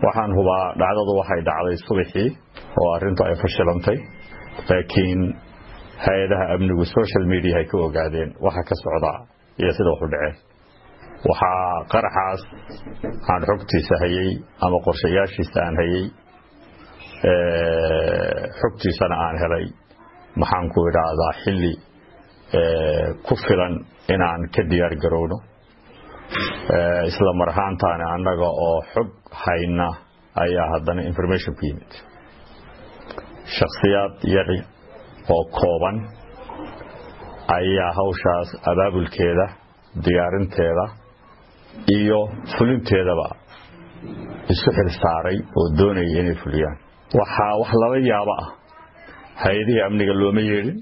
waxaan hubaa dhacdadu waxay dhacday subaxii oo arintu ay fashilantay laakiin hay'adaha amnigu social media ay ka ogaadeen waxa ka socda iyo sida wax u dhacay waxa qaraxaas aan xogtiisa hayay ama qorshayaashiisa aan hayay xogtiisana aan helay maxaan ku idhaahdaa xilli ku filan inaan ka diyaar garowno isla marhaantaana annaga oo xog hayna ayaa haddana information ku yimid shakhsiyaad yar oo kooban ayaa hawshaas abaabulkeeda diyaarinteeda iyo fulinteedaba isu xil saaray oo doonayay inay fuliyaan waxaa wax laba yaabo ah hay'adihii amniga looma yeelin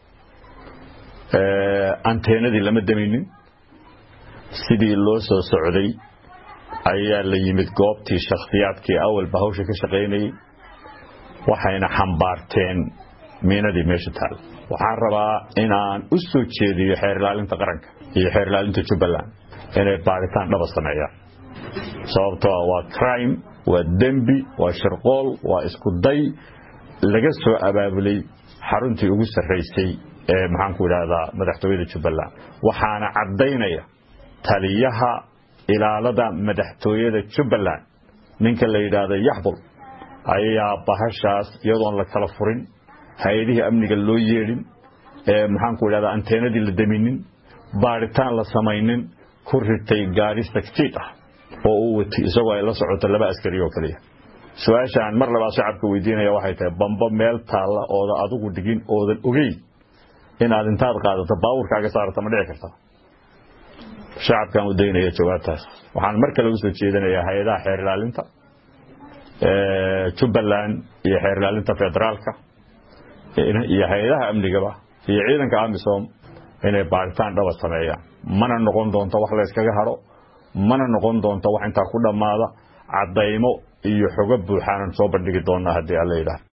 anteenadii lama daminin sidii loo soo socday ayaa la yimid goobtii shakhsiyaadkii awalba hawsha ka shaqaynayay waxayna xambaarteen miinadii meesha taal waxaan rabaa inaan u soo jeediyo xeer ilaalinta qaranka iyo xeer ilaalinta Jubbaland inay baaritaan dhab sameeyaan sababtoo waa crime waa dembi waa shirqool waa isku day laga soo abaabulay xaruntii ugu sarreysay ee maxaan ku idhaahdaa madaxtooyada Jubbaland waxaana cadeynaya taliyaha ilaalada madaxtooyada Jubbaland ninka la yiraahdo Yaxbul ayaa bahashaas iyadoon la kala furin hay'adihii amniga loo yeelin maxaan ku idhaahdaa anteenadii la daminin baaritaan la samaynin ku ritay gaari saktiid ah oo uu watay isagoo ay la socoto laba askari oo kaliya su'aashaan mar labaad shacabka weydiinaya waxay tahay bamba meel taala oo adigu dhigin oodan ogeyn inaad intaad qaadato baawurkaaga saarto ma dhici kartaa shacabkan u daynaya jawaabtaas waxaan mar kale u soo jeedinayaa hay'adaha xeer ilaalinta Jubbaland iyo xeer ilaalinta federaalka iyo hay'adaha amnigaba iyo ciidanka AMISOM inay baaritaan dhab sameeyaan mana noqon doonto wax la iskaga haro mana noqon doonto wax inta ku dhamaada cadeymo iyo xogo buuxaan soo bandhigi doona hadii alla yiraahdo